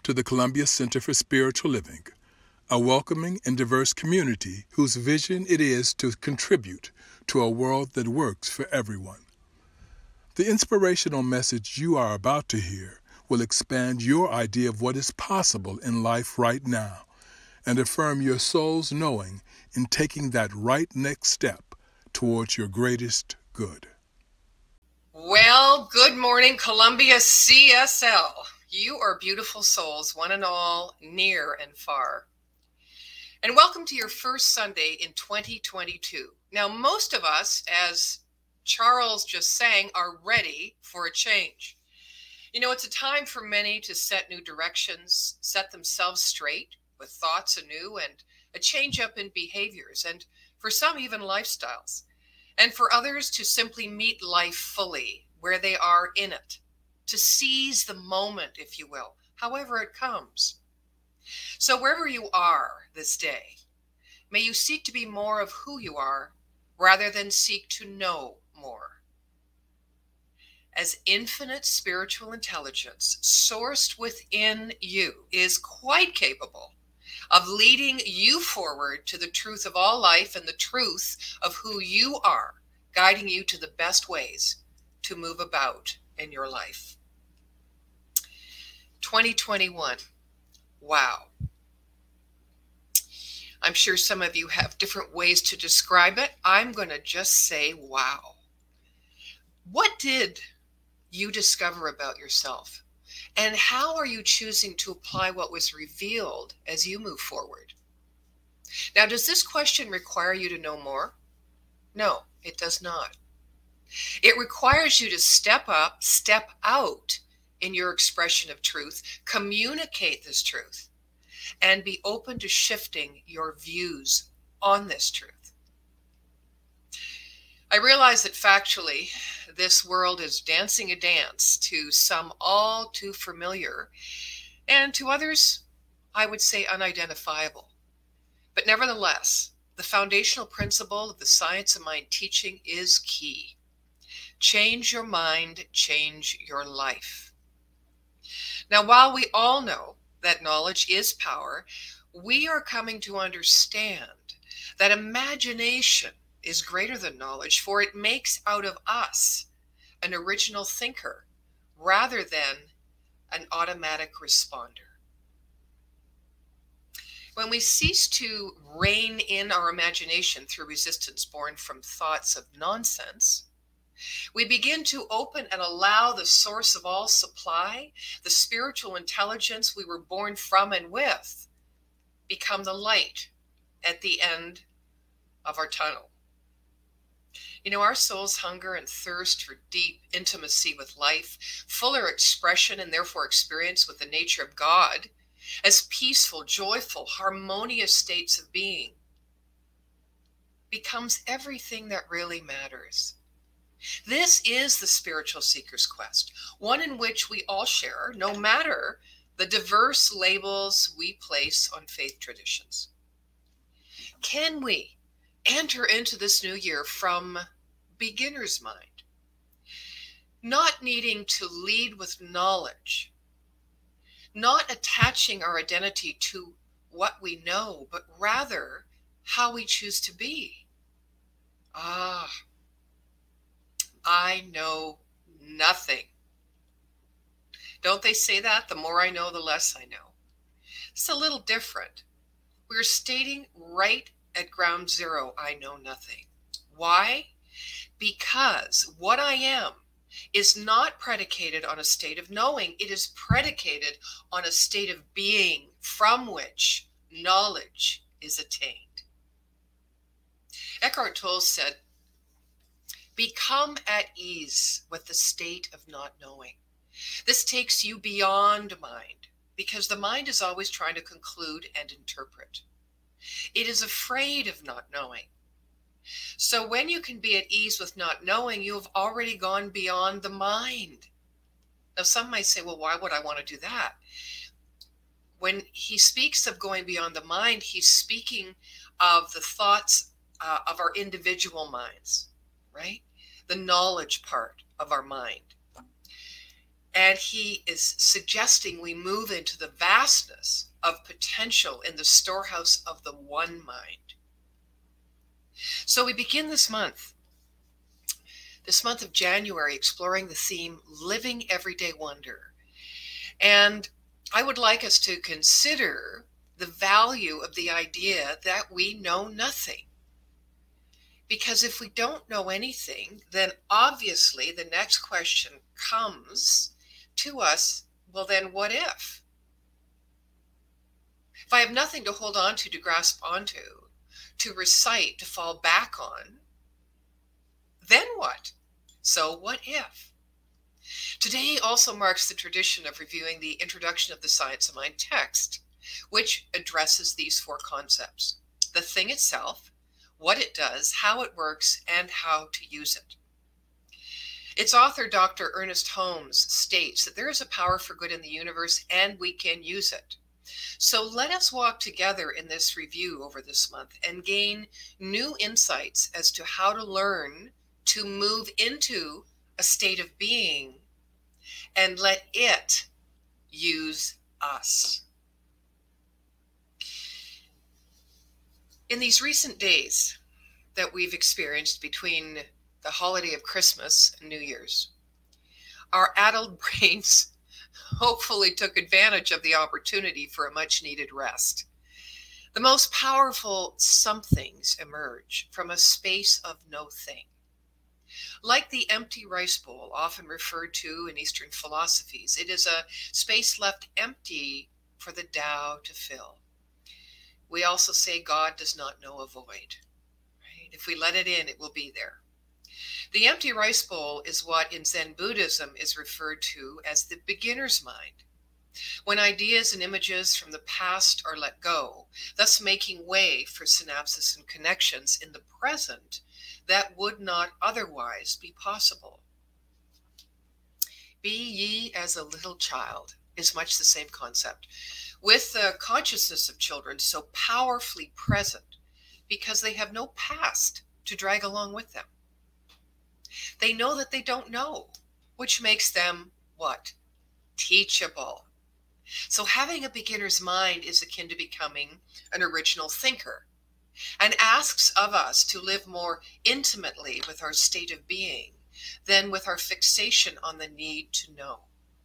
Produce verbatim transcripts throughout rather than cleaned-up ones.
to the Columbia Center for Spiritual Living, a welcoming and diverse community whose vision it is to contribute to a world that works for everyone. The inspirational message you are about to hear will expand your idea of what is possible in life right now and affirm your soul's knowing in taking that right next step towards your greatest good. Well, good morning, Columbia C S L. You are beautiful souls, one and all, near and far. And welcome to your first Sunday in twenty twenty-two. Now, most of us, as Charles just sang, are ready for a change. You know, it's a time for many to set new directions, set themselves straight with thoughts anew, and a change up in behaviors, and for some even lifestyles. And for others to simply meet life fully where they are in it, to seize the moment, if you will, however it comes. So wherever you are this day, may you seek to be more of who you are rather than seek to know more. As infinite spiritual intelligence sourced within you is quite capable of leading you forward to the truth of all life and the truth of who you are, guiding you to the best ways to move about in your life. twenty twenty-one. Wow. I'm sure some of you have different ways to describe it. I'm going to just say, wow. What did you discover about yourself? And how are you choosing to apply what was revealed as you move forward? Now, does this question require you to know more? No, it does not. It requires you to step up, step out in your expression of truth, communicate this truth, and be open to shifting your views on this truth. I realize that factually, this world is dancing a dance to some all too familiar, and to others, I would say unidentifiable. But nevertheless, the foundational principle of the Science of Mind teaching is key. Change your mind, change your life. Now, while we all know that knowledge is power, we are coming to understand that imagination is greater than knowledge, for it makes out of us an original thinker rather than an automatic responder. When we cease to rein in our imagination through resistance born from thoughts of nonsense, we begin to open and allow the source of all supply, the spiritual intelligence we were born from and with, become the light at the end of our tunnel. You know, our soul's hunger and thirst for deep intimacy with life, fuller expression and therefore experience with the nature of God, as peaceful, joyful, harmonious states of being, becomes everything that really matters. This is the spiritual seeker's quest, one in which we all share, no matter the diverse labels we place on faith traditions. Can we enter into this new year from beginner's mind, not needing to lead with knowledge, not attaching our identity to what we know, but rather how we choose to be? Ah, I know nothing. Don't they say that? The more I know, the less I know. It's a little different. We're stating right at ground zero, I know nothing. Why? Because what I am is not predicated on a state of knowing. It is predicated on a state of being from which knowledge is attained. Eckhart Tolle said, become at ease with the state of not knowing. This takes you beyond mind, because the mind is always trying to conclude and interpret. It is afraid of not knowing. So when you can be at ease with not knowing, you have already gone beyond the mind. Now, some might say, well, why would I want to do that? When he speaks of going beyond the mind, he's speaking of the thoughts uh, of our individual minds, right? The knowledge part of our mind. And he is suggesting we move into the vastness of potential in the storehouse of the one mind. So we begin this month, this month of January, exploring the theme, Living Everyday Wonder. And I would like us to consider the value of the idea that we know nothing. Because if we don't know anything, then obviously the next question comes to us, well then what if? If I have nothing to hold on to, to grasp onto, to recite, to fall back on, then what? So what if? Today also marks the tradition of reviewing the Introduction of the Science of Mind text, which addresses these four concepts: the thing itself, what it does, how it works, and how to use it. Its author, Doctor Ernest Holmes, states that there is a power for good in the universe and we can use it. So let us walk together in this review over this month and gain new insights as to how to learn to move into a state of being and let it use us. In these recent days that we've experienced between the holiday of Christmas and New Year's, our adult brains hopefully took advantage of the opportunity for a much needed rest. The most powerful somethings emerge from a space of no thing. Like the empty rice bowl, often referred to in Eastern philosophies, it is a space left empty for the Tao to fill. We also say God does not know a void. Right? If we let it in, it will be there. The empty rice bowl is what in Zen Buddhism is referred to as the beginner's mind, when ideas and images from the past are let go, thus making way for synapses and connections in the present that would not otherwise be possible. Be ye as a little child is much the same concept, with the consciousness of children so powerfully present because they have no past to drag along with them. They know that they don't know, which makes them what? Teachable. So having a beginner's mind is akin to becoming an original thinker and asks of us to live more intimately with our state of being than with our fixation on the need to know.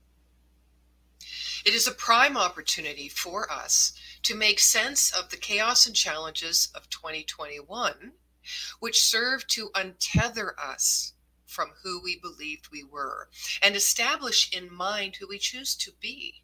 It is a prime opportunity for us to make sense of the chaos and challenges of twenty twenty-one, which serve to untether us from who we believed we were and establish in mind who we choose to be.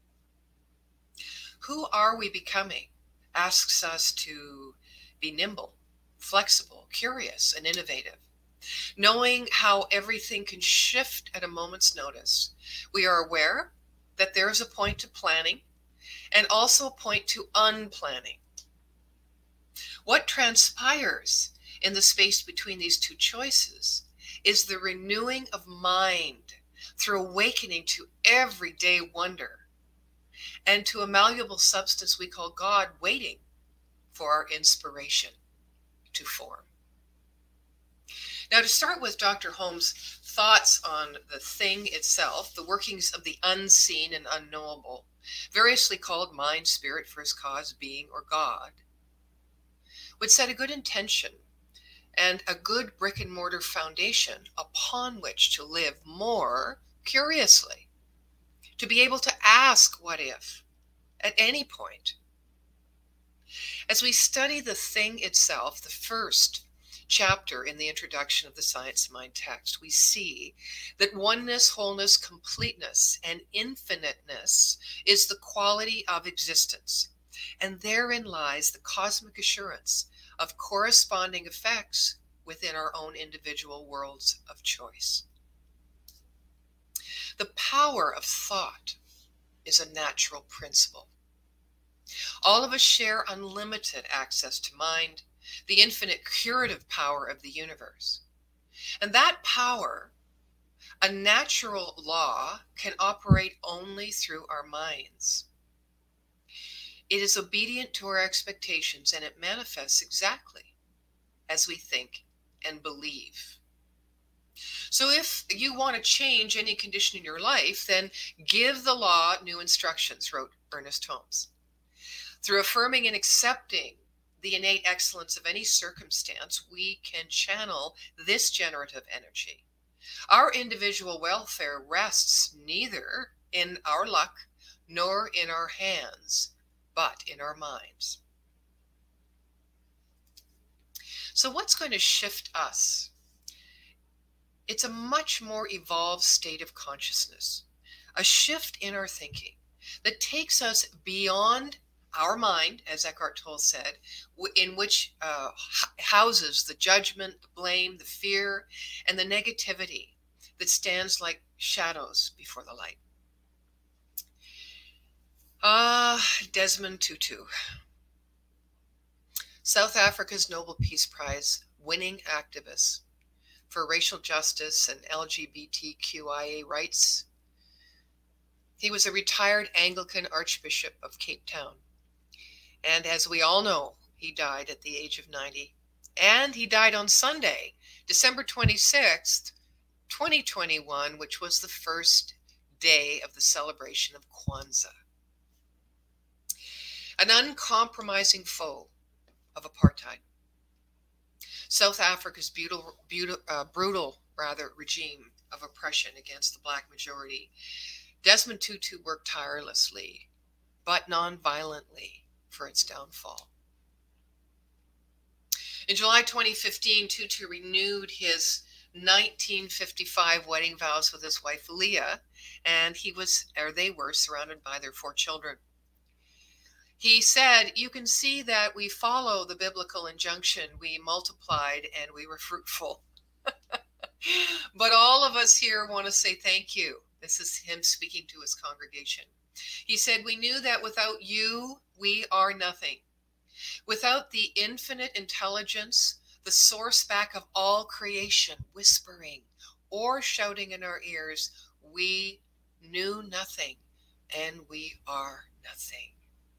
Who are we becoming asks us to be nimble, flexible, curious, and innovative. Knowing how everything can shift at a moment's notice, we are aware that there is a point to planning and also a point to unplanning. What transpires in the space between these two choices is the renewing of mind through awakening to everyday wonder and to a malleable substance we call God, waiting for our inspiration to form. Now, to start with Doctor Holmes' thoughts on the thing itself, the workings of the unseen and unknowable, variously called mind, spirit, first cause, being, or God, would set a good intention and a good brick and mortar foundation upon which to live more curiously, to be able to ask what if at any point. As we study the thing itself, the first chapter in the Introduction of the Science of Mind text, we see that oneness, wholeness, completeness, and infiniteness is the quality of existence. And therein lies the cosmic assurance of corresponding effects within our own individual worlds of choice. The power of thought is a natural principle. All of us share unlimited access to mind, the infinite curative power of the universe. And that power, a natural law, can operate only through our minds. It is obedient to our expectations, and it manifests exactly as we think and believe. So if you want to change any condition in your life, then give the law new instructions, wrote Ernest Holmes. Through affirming and accepting the innate excellence of any circumstance, we can channel this generative energy. Our individual welfare rests neither in our luck nor in our hands, but in our minds. So what's going to shift us? It's a much more evolved state of consciousness, a shift in our thinking that takes us beyond our mind, as Eckhart Tolle said, in which uh, houses the judgment, the blame, the fear, and the negativity that stands like shadows before the light. Ah, uh, Desmond Tutu, South Africa's Nobel Peace Prize winning activist for racial justice and L G B T Q I A rights. He was a retired Anglican Archbishop of Cape Town. And as we all know, he died at the age of ninety. And he died on Sunday, December twenty-sixth, twenty twenty-one, which was the first day of the celebration of Kwanzaa. An uncompromising foe of apartheid. South Africa's brutal, brutal, uh, brutal rather, regime of oppression against the Black majority. Desmond Tutu worked tirelessly, but non-violently, for its downfall. In July twenty fifteen, Tutu renewed his nineteen fifty-five wedding vows with his wife Leah, and he was, or they were, surrounded by their four children. He said, "You can see that we follow the biblical injunction. We multiplied and we were fruitful." But all of us here want to say thank you. This is him speaking to his congregation. He said, "We knew that without you, we are nothing. Without the infinite intelligence, the source back of all creation, whispering or shouting in our ears, we knew nothing and we are nothing."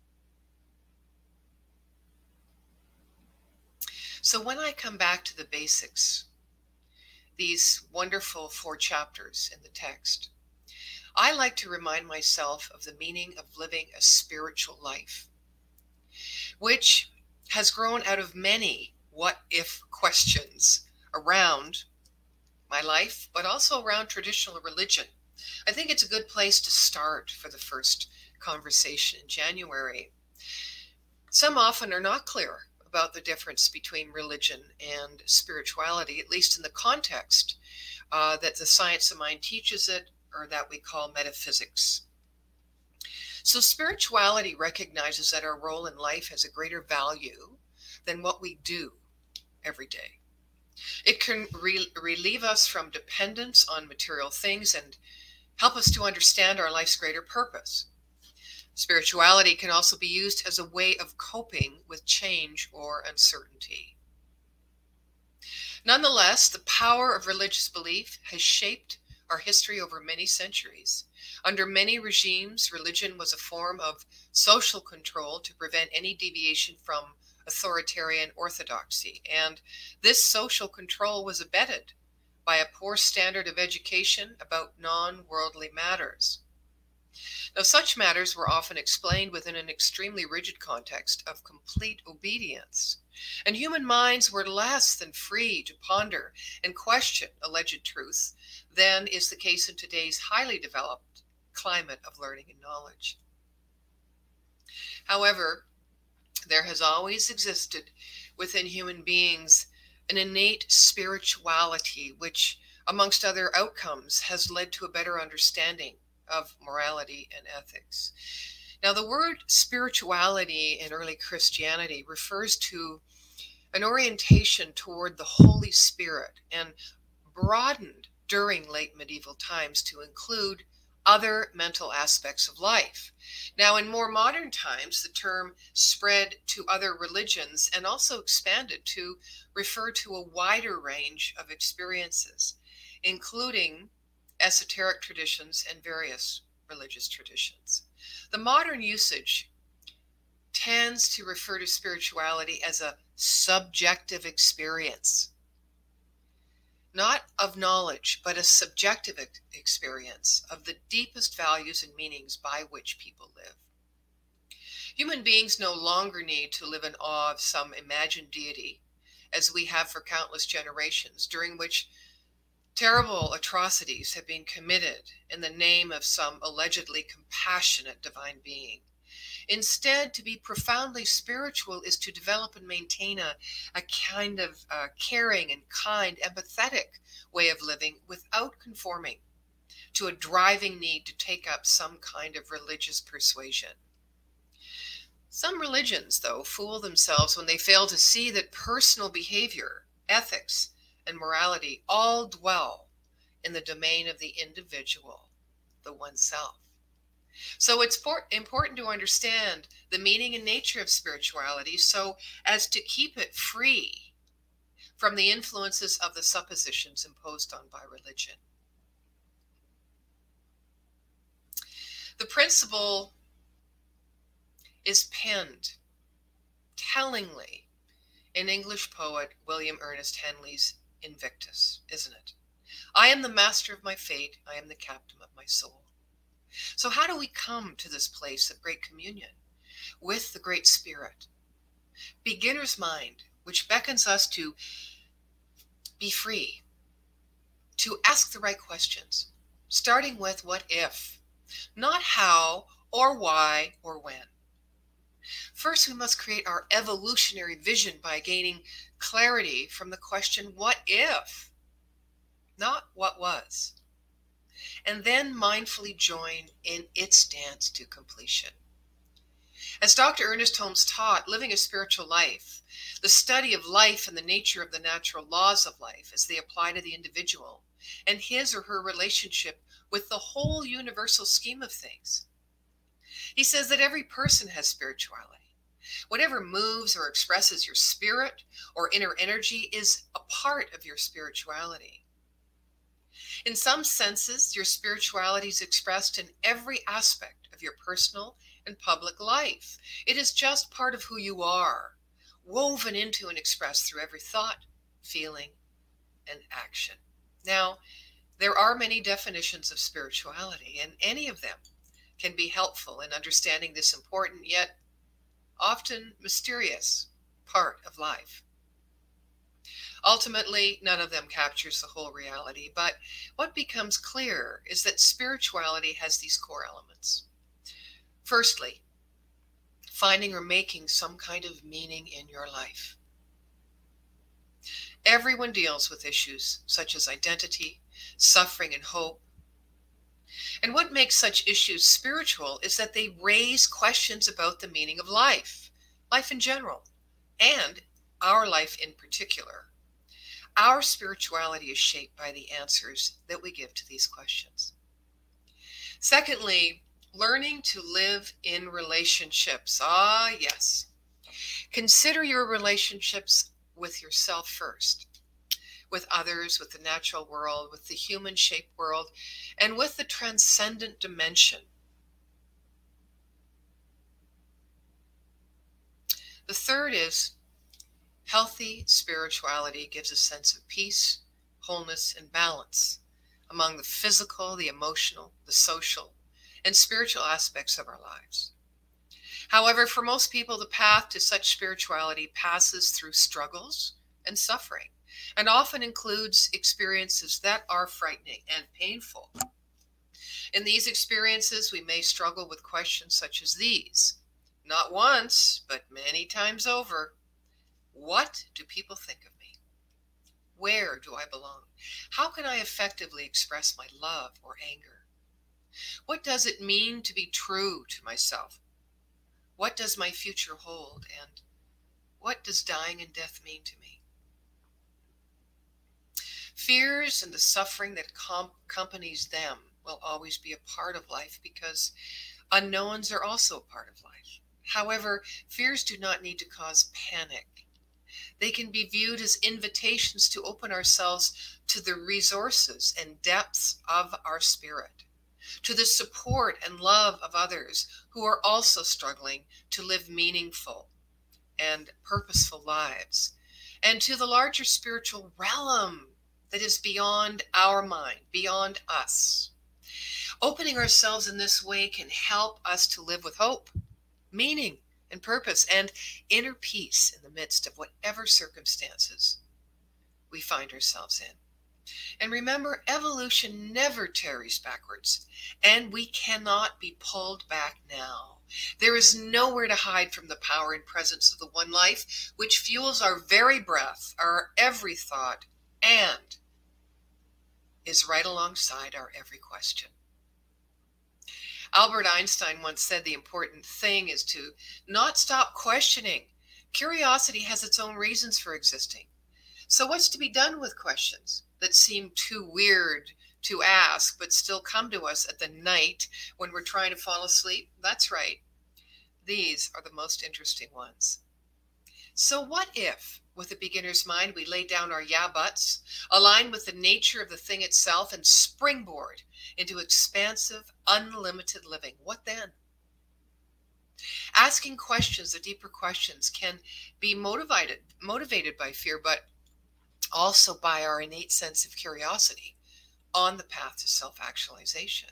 So when I come back to the basics, these wonderful four chapters in the text, I like to remind myself of the meaning of living a spiritual life, which has grown out of many what-if questions around my life, but also around traditional religion. I think it's a good place to start for the first conversation in January. Some often are not clear about the difference between religion and spirituality, at least in the context uh, that the science of mind teaches it, or that we call metaphysics. So spirituality recognizes that our role in life has a greater value than what we do every day. It can re- relieve us from dependence on material things and help us to understand our life's greater purpose. Spirituality can also be used as a way of coping with change or uncertainty. Nonetheless, the power of religious belief has shaped our history over many centuries. Under many regimes, religion was a form of social control to prevent any deviation from authoritarian orthodoxy, and this social control was abetted by a poor standard of education about non-worldly matters. Now, such matters were often explained within an extremely rigid context of complete obedience, and human minds were less than free to ponder and question alleged truth than is the case in today's highly developed climate of learning and knowledge. However, there has always existed within human beings an innate spirituality, which, amongst other outcomes, has led to a better understanding of morality and ethics. Now, the word spirituality in early Christianity refers to an orientation toward the Holy Spirit and broadened during late medieval times to include other mental aspects of life. Now, in more modern times, the term spread to other religions and also expanded to refer to a wider range of experiences, including esoteric traditions and various religious traditions. The modern usage tends to refer to spirituality as a subjective experience. not of knowledge, but a subjective ex- experience of the deepest values and meanings by which people live. Human beings no longer need to live in awe of some imagined deity, as we have for countless generations, during which terrible atrocities have been committed in the name of some allegedly compassionate divine being. Instead, to be profoundly spiritual is to develop and maintain a, a kind of uh, caring and kind, empathetic way of living without conforming to a driving need to take up some kind of religious persuasion. Some religions, though, fool themselves when they fail to see that personal behavior, ethics, and morality all dwell in the domain of the individual, the oneself. So it's important to understand the meaning and nature of spirituality so as to keep it free from the influences of the suppositions imposed on by religion. The principle is penned tellingly in English poet William Ernest Henley's Invictus, isn't it? I am the master of my fate. I am the captain of my soul. So how do we come to this place of great communion with the Great Spirit? Beginner's mind, which beckons us to be free, to ask the right questions, starting with what if, not how or why or when. First, we must create our evolutionary vision by gaining clarity from the question, what if? Not what was. And then mindfully join in its dance to completion. As Doctor Ernest Holmes taught, living a spiritual life, the study of life and the nature of the natural laws of life as they apply to the individual and his or her relationship with the whole universal scheme of things. He says that every person has spirituality. Whatever moves or expresses your spirit or inner energy is a part of your spirituality. In some senses, your spirituality is expressed in every aspect of your personal and public life. It is just part of who you are, woven into and expressed through every thought, feeling, and action. Now, there are many definitions of spirituality, and any of them can be helpful in understanding this important yet often mysterious part of life. Ultimately, none of them captures the whole reality, but what becomes clear is that spirituality has these core elements. Firstly, finding or making some kind of meaning in your life. Everyone deals with issues such as identity, suffering, and hope. And what makes such issues spiritual is that they raise questions about the meaning of life, life in general, and our life in particular. Our spirituality is shaped by the answers that we give to these questions. Secondly, learning to live in relationships. Ah, yes. Consider your relationships with yourself first, with others, with the natural world, with the human-shaped world, and with the transcendent dimension. The third is healthy spirituality gives a sense of peace, wholeness, and balance among the physical, the emotional, the social, and spiritual aspects of our lives. However, for most people, the path to such spirituality passes through struggles and suffering, and often includes experiences that are frightening and painful. In these experiences, we may struggle with questions such as these, not once, but many times over. What do people think of me? Where do I belong? How can I effectively express my love or anger? What does it mean to be true to myself? What does my future hold? And what does dying and death mean to me? Fears and the suffering that com- accompanies them will always be a part of life because unknowns are also a part of life. However, fears do not need to cause panic. They can be viewed as invitations to open ourselves to the resources and depths of our spirit, to the support and love of others who are also struggling to live meaningful and purposeful lives, and to the larger spiritual realm that is beyond our mind, beyond us. Opening ourselves in this way can help us to live with hope, meaning, and purpose, and inner peace in the midst of whatever circumstances we find ourselves in. And remember, evolution never tarries backwards, and we cannot be pulled back now. There is nowhere to hide from the power and presence of the one life, which fuels our very breath, our every thought, and is right alongside our every question. Albert Einstein once said the important thing is to not stop questioning. Curiosity has its own reasons for existing. So what's to be done with questions that seem too weird to ask, but still come to us at the night when we're trying to fall asleep? That's right. These are the most interesting ones. So what if, with a beginner's mind, we lay down our yeah buts, align with the nature of the thing itself, and springboard into expansive, unlimited living? What then? Asking questions, the deeper questions, can be motivated, motivated by fear, but also by our innate sense of curiosity on the path to self-actualization.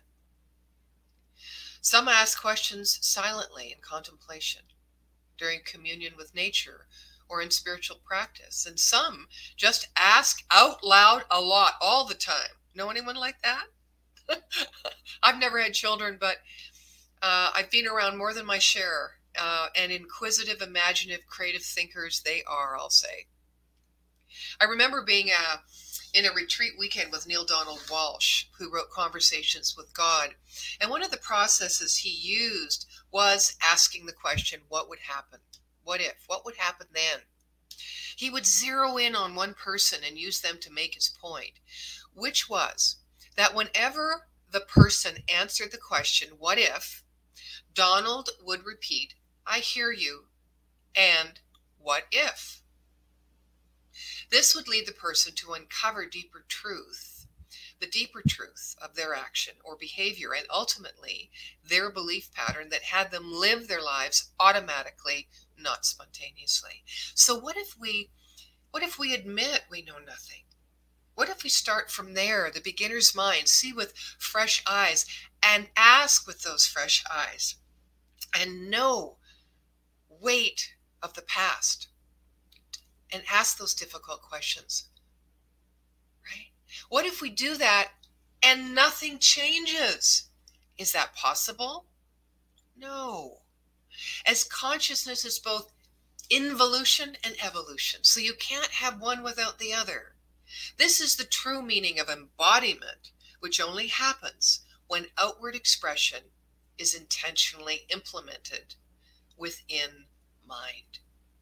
Some ask questions silently in contemplation, during communion with nature, or in spiritual practice. And some just ask out loud a lot, all the time. Know anyone like that? I've never had children, but uh, I've been around more than my share. Uh, and inquisitive, imaginative, creative thinkers they are, I'll say. I remember being uh, in a retreat weekend with Neale Donald Walsch, who wrote Conversations with God. And one of the processes he used was asking the question, what would happen? What if? What would happen then? He would zero in on one person and use them to make his point, which was that whenever the person answered the question, what if, Donald would repeat, I hear you, and what if? This would lead the person to uncover deeper truth, the deeper truth of their action or behavior, and ultimately their belief pattern that had them live their lives automatically, not spontaneously. So what if we, what if we admit we know nothing? What if we start from there, the beginner's mind, see with fresh eyes, and ask with those fresh eyes, and know weight of the past, and ask those difficult questions, right? What if we do that and nothing changes? Is that possible? No. As consciousness is both involution and evolution, so you can't have one without the other. This is the true meaning of embodiment, which only happens when outward expression is intentionally implemented within mind.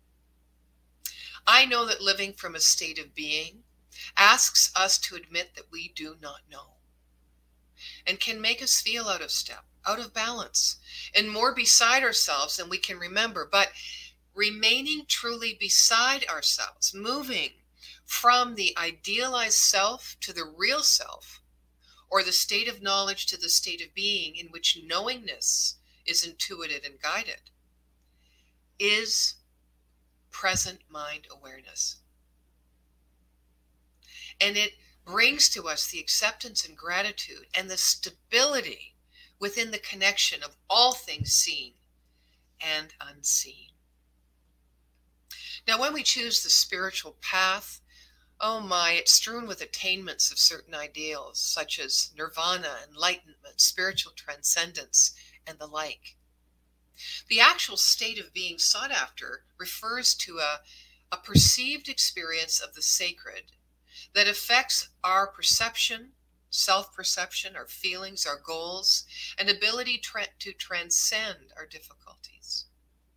I know that living from a state of being asks us to admit that we do not know, and can make us feel out of step, out of balance, and more beside ourselves than we can remember. But remaining truly beside ourselves, moving from the idealized self to the real self, or the state of knowledge to the state of being in which knowingness is intuited and guided, is present mind awareness. And it brings to us the acceptance and gratitude and the stability within the connection of all things seen and unseen. Now, when we choose the spiritual path, oh my, it's strewn with attainments of certain ideals, such as nirvana, enlightenment, spiritual transcendence, and the like. The actual state of being sought after refers to a, a perceived experience of the sacred that affects our perception, self-perception, our feelings, our goals, and ability tra- to transcend our difficulties.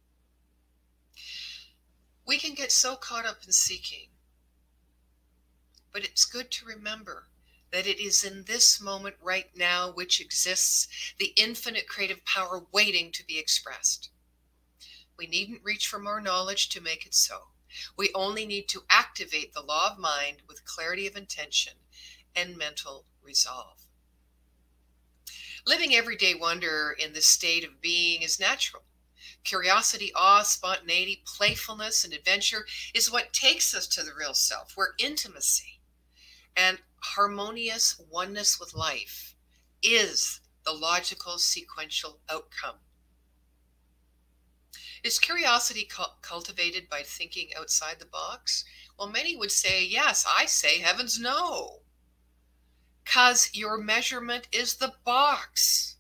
We can get so caught up in seeking, but it's good to remember that it is in this moment right now which exists the infinite creative power waiting to be expressed. We needn't reach for more knowledge to make it so. We only need to activate the law of mind with clarity of intention and mental resolve. Living everyday wonder in this state of being is natural. Curiosity, awe, spontaneity, playfulness, and adventure is what takes us to the real self, where intimacy and harmonious oneness with life is the logical sequential outcome. Is curiosity cu- cultivated by thinking outside the box? Well, many would say yes. I say heavens no. Because your measurement is the box.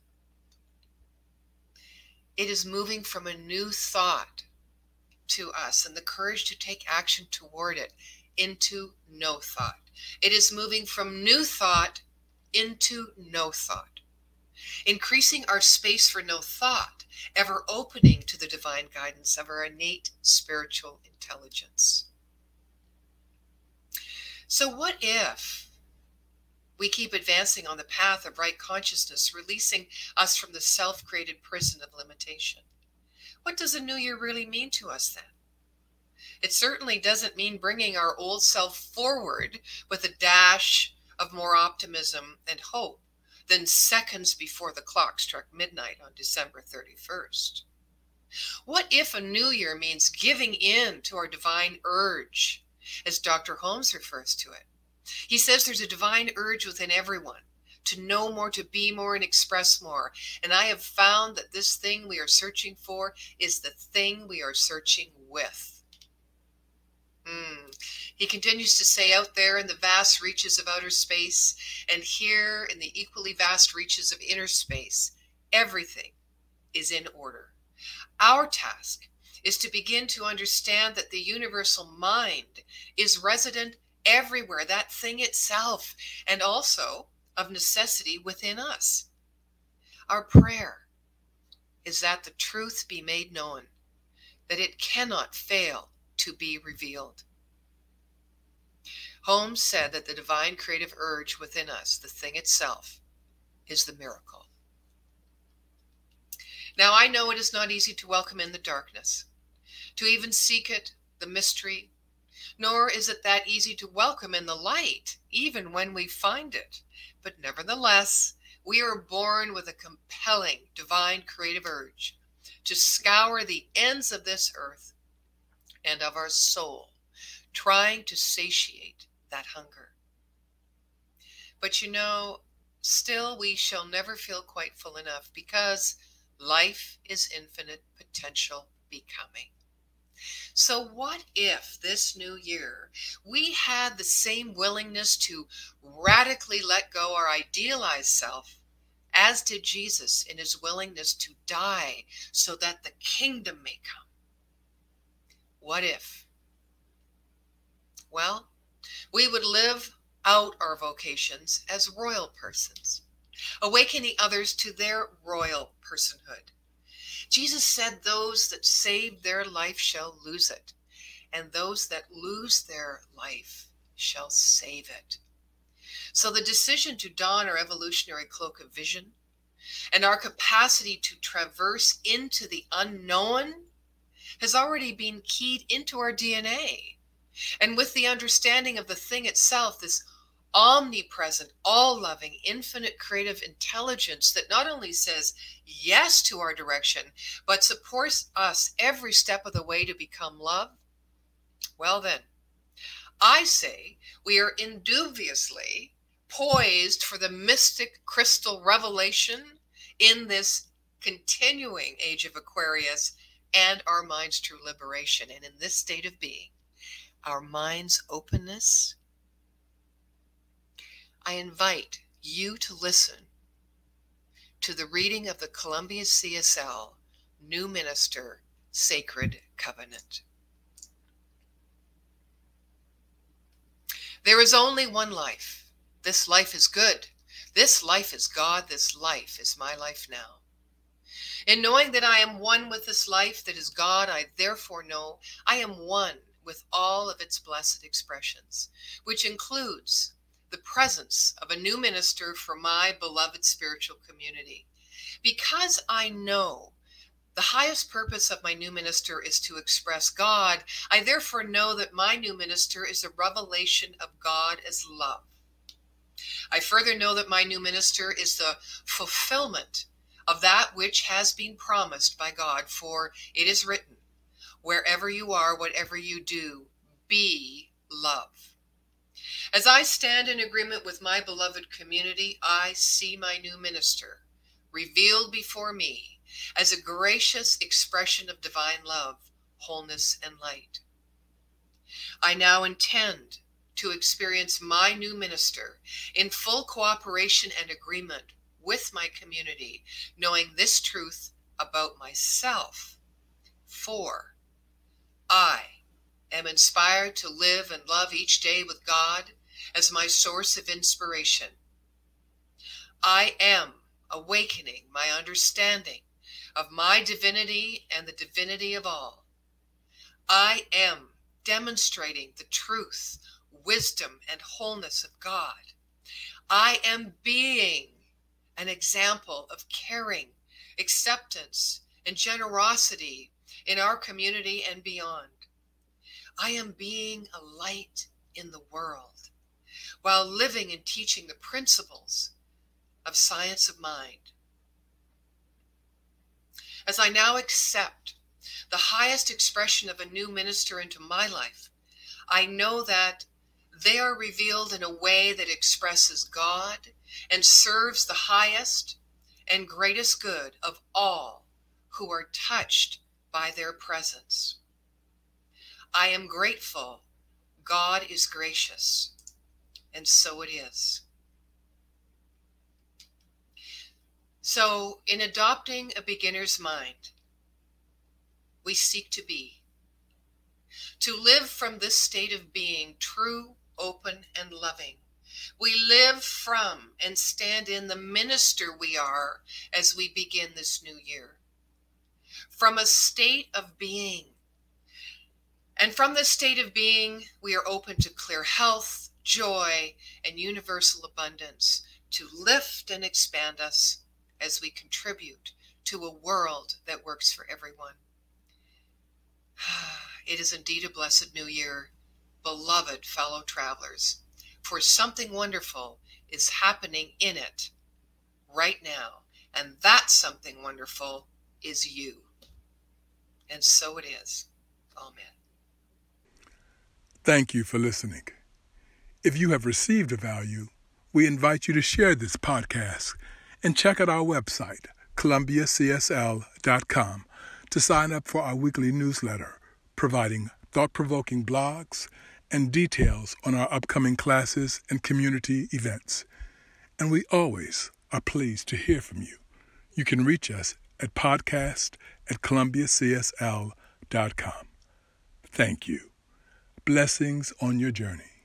It is moving from a new thought to us and the courage to take action toward it into no thought. It is moving from new thought into no thought. Increasing our space for no thought, ever opening to the divine guidance of our innate spiritual intelligence. So what if we keep advancing on the path of right consciousness, releasing us from the self-created prison of limitation? What does a new year really mean to us then? It certainly doesn't mean bringing our old self forward with a dash of more optimism and hope than seconds before the clock struck midnight on December thirty-first. What if a new year means giving in to our divine urge, as Doctor Holmes refers to it? He says there's a divine urge within everyone to know more, to be more, and express more. And I have found that this thing we are searching for is the thing we are searching with. Mm. He continues to say, out there in the vast reaches of outer space, and here in the equally vast reaches of inner space, everything is in order. Our task is to begin to understand that the universal mind is resident everywhere, that thing itself, and also of necessity within us. Our prayer is that the truth be made known, that it cannot fail to be revealed. Holmes said that the divine creative urge within us, the thing itself, is the miracle. Now, I know it is not easy to welcome in the darkness, to even seek it, the mystery, nor is it that easy to welcome in the light, even when we find it. But nevertheless, we are born with a compelling divine creative urge to scour the ends of this earth and of our soul, trying to satiate that hunger. But you know, still we shall never feel quite full enough, because life is infinite potential becoming. So what if this new year we had the same willingness to radically let go our idealized self as did Jesus in his willingness to die so that the kingdom may come? What if? Well, we would live out our vocations as royal persons, awakening others to their royal personhood. Jesus said those that save their life shall lose it, and those that lose their life shall save it. So the decision to don our evolutionary cloak of vision and our capacity to traverse into the unknown has already been keyed into our D N A. And with the understanding of the thing itself, this omnipresent, all-loving, infinite creative intelligence that not only says yes to our direction, but supports us every step of the way to become love, well then, I say we are indubiously poised for the mystic crystal revelation in this continuing age of Aquarius and our mind's true liberation. And in this state of being, our mind's openness, I invite you to listen to the reading of the Columbia C S L New Minister Sacred Covenant. There is only one life. This life is good. This life is God. This life is my life now. In knowing that I am one with this life that is God, I therefore know I am one with all of its blessed expressions, which includes the presence of a new minister for my beloved spiritual community. Because I know the highest purpose of my new minister is to express God, I therefore know that my new minister is a revelation of God as love. I further know that my new minister is the fulfillment of that which has been promised by God, for it is written, wherever you are, whatever you do, be love. As I stand in agreement with my beloved community, I see my new minister revealed before me as a gracious expression of divine love, wholeness, and light. I now intend to experience my new minister in full cooperation and agreement with my community, knowing this truth about myself. For I am inspired to live and love each day with God as my source of inspiration. I am awakening my understanding of my divinity and the divinity of all. I am demonstrating the truth, wisdom, and wholeness of God. I am being an example of caring, acceptance, and generosity in our community and beyond. I am being a light in the world while living and teaching the principles of science of mind. As I now accept the highest expression of a new minister into my life, I know that they are revealed in a way that expresses God and serves the highest and greatest good of all who are touched by their presence. I am grateful. God is gracious, and so it is. So, in adopting a beginner's mind, we seek to be, to live from this state of being true, open, and loving. We live from and stand in the minister we are as we begin this new year. From a state of being. And from this state of being, we are open to clear health, joy, and universal abundance to lift and expand us as we contribute to a world that works for everyone. It is indeed a blessed new year, beloved fellow travelers, for something wonderful is happening in it right now, and that something wonderful is you. And so it is. Amen. Thank you for listening. If you have received a value, we invite you to share this podcast and check out our website, columbia c s l dot com, to sign up for our weekly newsletter, providing thought-provoking blogs and details on our upcoming classes and community events. And we always are pleased to hear from you. You can reach us at podcast at columbia c s l dot com. Thank you. Blessings on your journey.